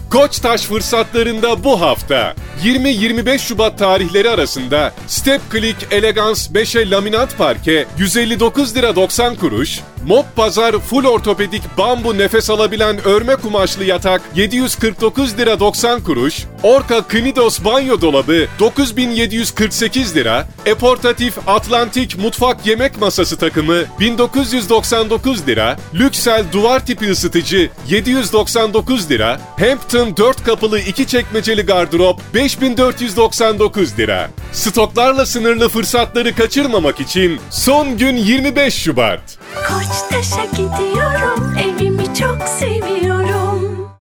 Koçtaş fırsatlarında bu hafta 20-25 Şubat tarihleri arasında Step Click Elegance 5'e laminat parke 159 lira 90 kuruş, Mob Pazar full ortopedik bambu nefes alabilen örme kumaşlı yatak 749 lira 90 kuruş, Orca Knidos banyo dolabı 9748 lira, E-Portatif Atlantik mutfak yemek masası takımı 1999 lira, Lüksel duvar tipi ısıtıcı 799 lira, Hampton 4 kapılı 2 çekmeceli gardırop 5499 lira. Stoklarla sınırlı fırsatları kaçırmamak için son gün 25 Şubat. Koçtaş'a gidiyorum, evimi çok seviyorum.